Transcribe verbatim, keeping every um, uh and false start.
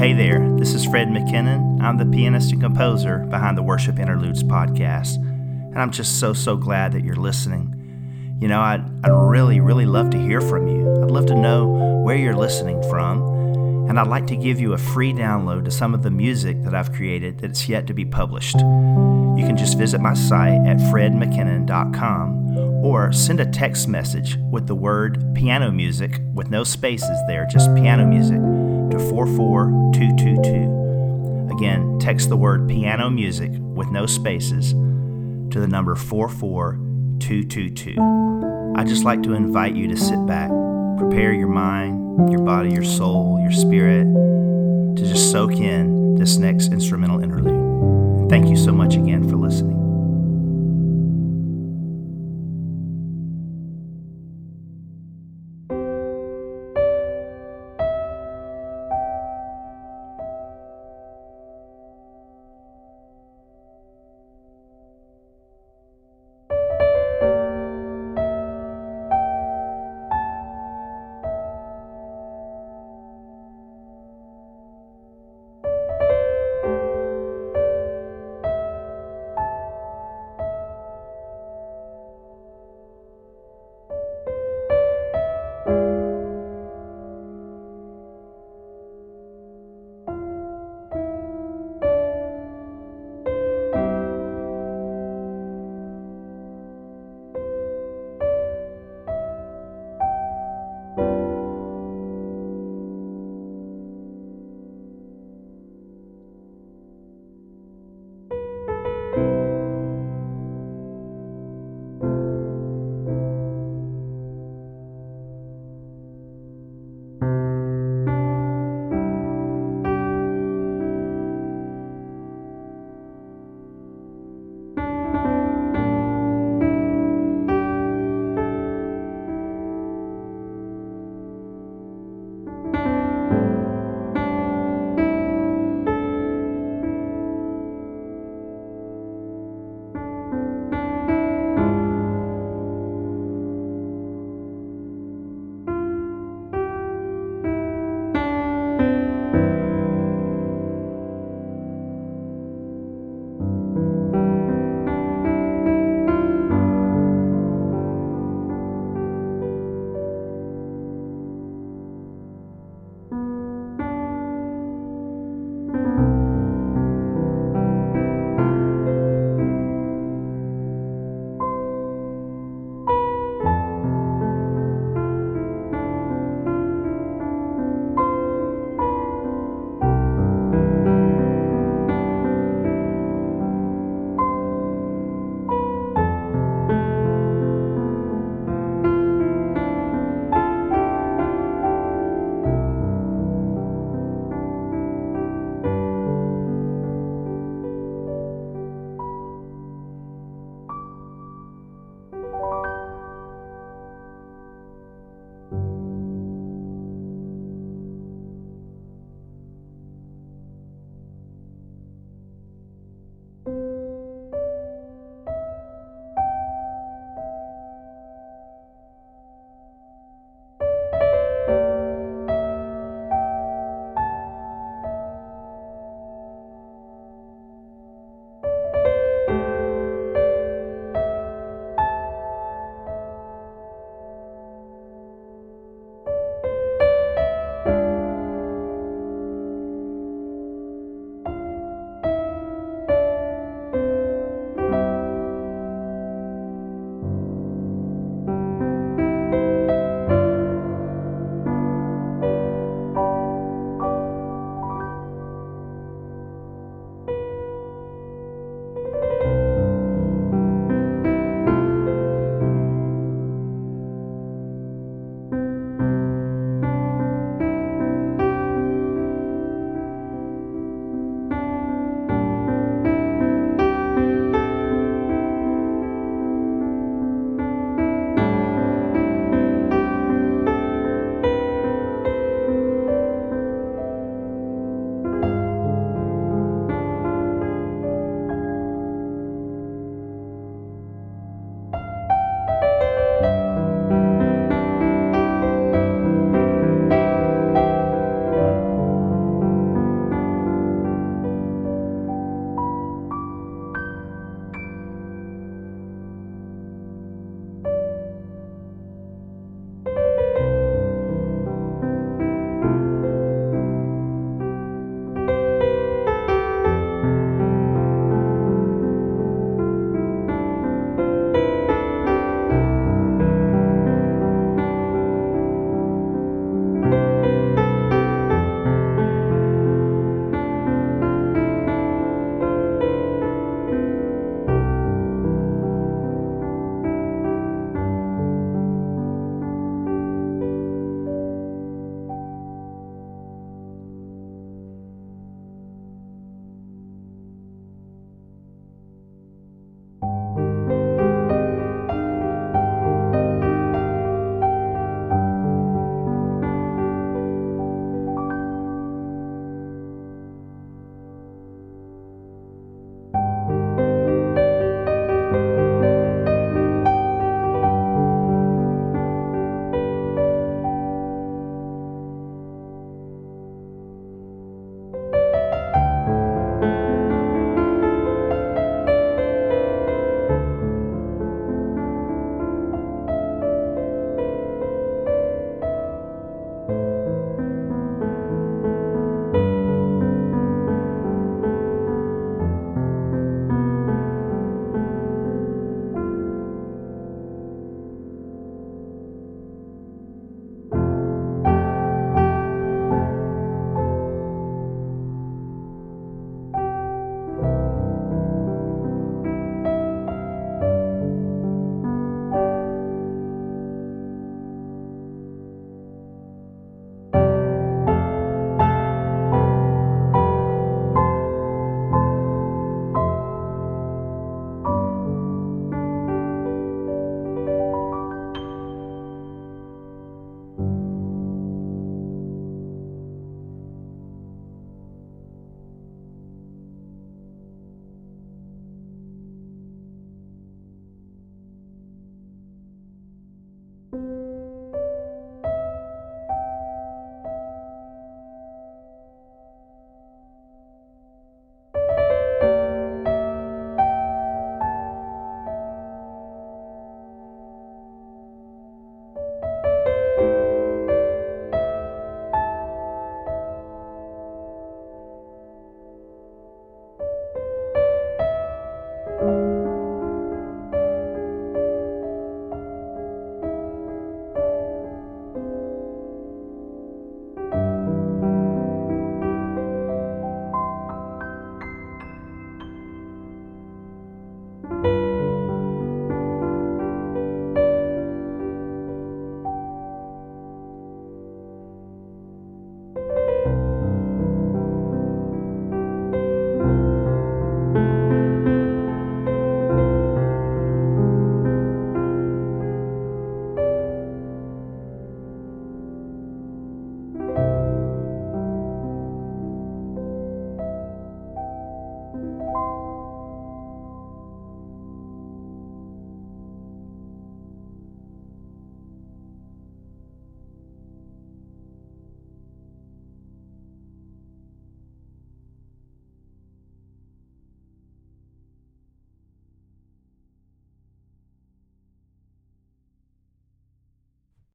hey there, this is Fred McKinnon. I'm the pianist and composer behind the Worship Interludes podcast, and I'm just so, so glad that you're listening. You know, I'd, I'd really, really love to hear from you. I'd love to know where you're listening from, and I'd like to give you a free download to some of the music that I've created that's yet to be published. You can just visit my site at fred mckinnon dot com or send a text message with the word piano music with no spaces there, just piano music, to four four two two two. Again, text the word piano music with no spaces to the number four four two two two. I'd just like to invite you to sit back, prepare your mind, your body, your soul, your spirit to just soak in this next instrumental interlude. And thank you so much again for listening.